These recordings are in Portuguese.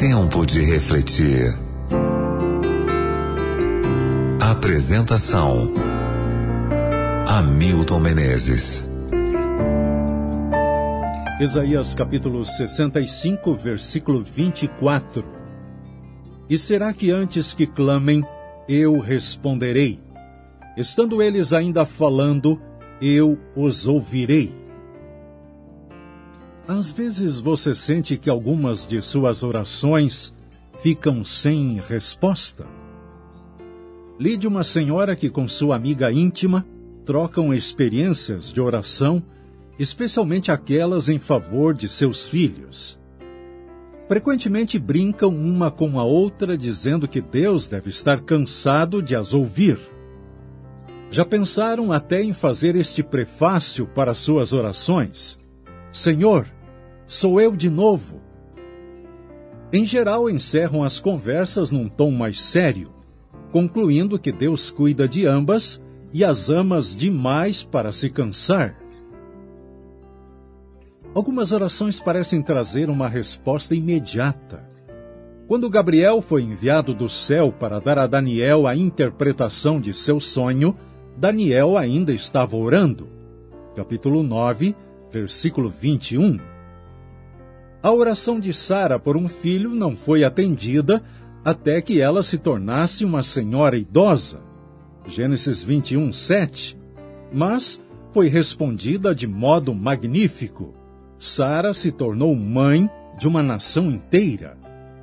Tempo de refletir. Apresentação: Hamilton Menezes. Isaías capítulo 65, versículo 24. E será que antes que clamem, eu responderei? Estando eles ainda falando, eu os ouvirei. Às vezes você sente que algumas de suas orações ficam sem resposta. Li de uma senhora que com sua amiga íntima trocam experiências de oração, especialmente aquelas em favor de seus filhos. Frequentemente brincam uma com a outra, dizendo que Deus deve estar cansado de as ouvir. Já pensaram até em fazer este prefácio para suas orações? Senhor, sou eu de novo. Em geral, encerram as conversas num tom mais sério, concluindo que Deus cuida de ambas e as ama demais para se cansar. Algumas orações parecem trazer uma resposta imediata. Quando Gabriel foi enviado do céu para dar a Daniel a interpretação de seu sonho, Daniel ainda estava orando. Capítulo 9, versículo 21. A oração de Sara por um filho não foi atendida até que ela se tornasse uma senhora idosa. Gênesis 21, 7. Mas foi respondida de modo magnífico. Sara se tornou mãe de uma nação inteira.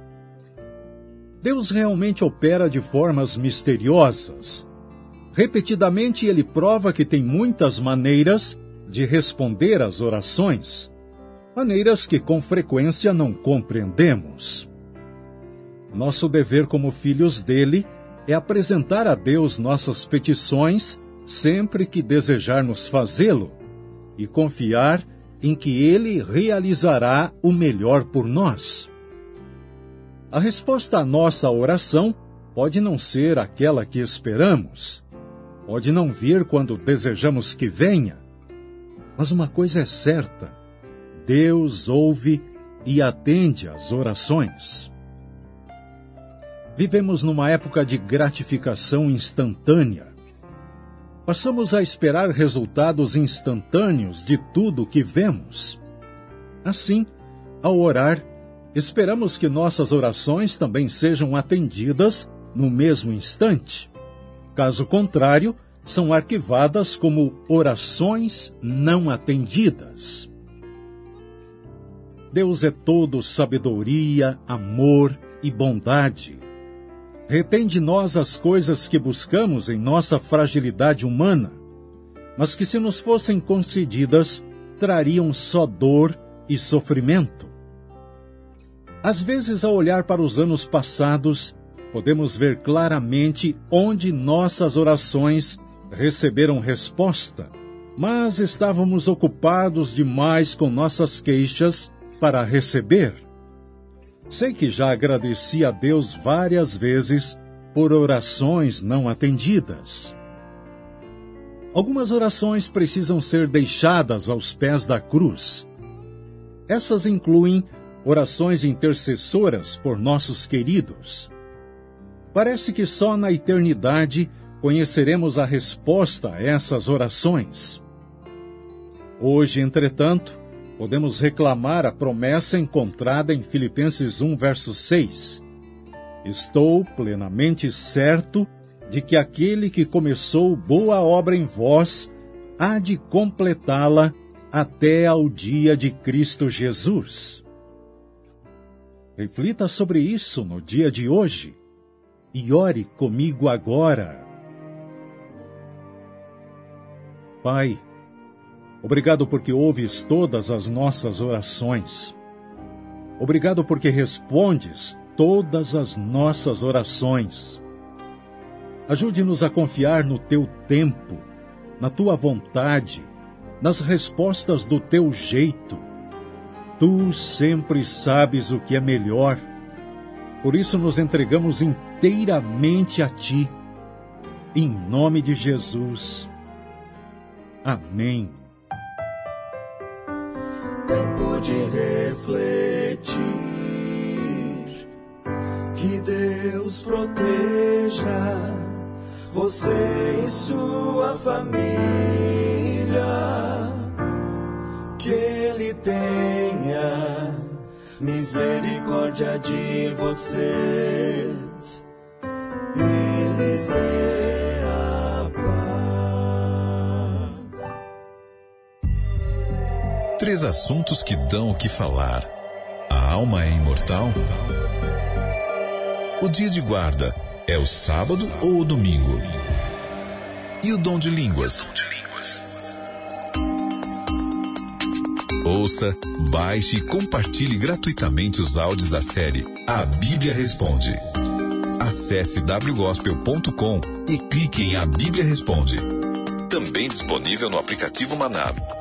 Deus realmente opera de formas misteriosas. Repetidamente ele prova que tem muitas maneiras de responder às orações, maneiras que com frequência não compreendemos. Nosso dever como filhos dele é apresentar a Deus nossas petições sempre que desejarmos fazê-lo e confiar em que ele realizará o melhor por nós. A resposta à nossa oração pode não ser aquela que esperamos, pode não vir quando desejamos que venha, mas uma coisa é certa: Deus ouve e atende às orações. Vivemos numa época de gratificação instantânea. Passamos a esperar resultados instantâneos de tudo que vemos. Assim, ao orar, esperamos que nossas orações também sejam atendidas no mesmo instante. Caso contrário, são arquivadas como orações não atendidas. Deus é todo sabedoria, amor e bondade. Retém de nós as coisas que buscamos em nossa fragilidade humana, mas que, se nos fossem concedidas, trariam só dor e sofrimento. Às vezes, ao olhar para os anos passados, podemos ver claramente onde nossas orações receberam resposta, mas estávamos ocupados demais com nossas queixas para receber. Sei que já agradeci a Deus várias vezes por orações não atendidas. Algumas orações precisam ser deixadas aos pés da cruz. Essas incluem orações intercessoras por nossos queridos. Parece que só na eternidade conheceremos a resposta a essas orações. Hoje, entretanto, podemos reclamar a promessa encontrada em Filipenses 1, verso 6. Estou plenamente certo de que aquele que começou boa obra em vós há de completá-la até ao dia de Cristo Jesus. Reflita sobre isso no dia de hoje e ore comigo agora. Pai, obrigado porque ouves todas as nossas orações. Obrigado porque respondes todas as nossas orações. Ajude-nos a confiar no teu tempo, na tua vontade, nas respostas do teu jeito. Tu sempre sabes o que é melhor. Por isso nos entregamos inteiramente a ti. Em nome de Jesus. Amém. Tempo de refletir. Deus proteja você e sua família, que Ele tenha misericórdia de vocês, eles dê a paz. 3 assuntos que dão o que falar. A alma é imortal? O dia de guarda é o sábado ou o domingo? E o dom de línguas? Ouça, baixe e compartilhe gratuitamente os áudios da série A Bíblia Responde. Acesse wgospel.com e clique em A Bíblia Responde. Também disponível no aplicativo Maná.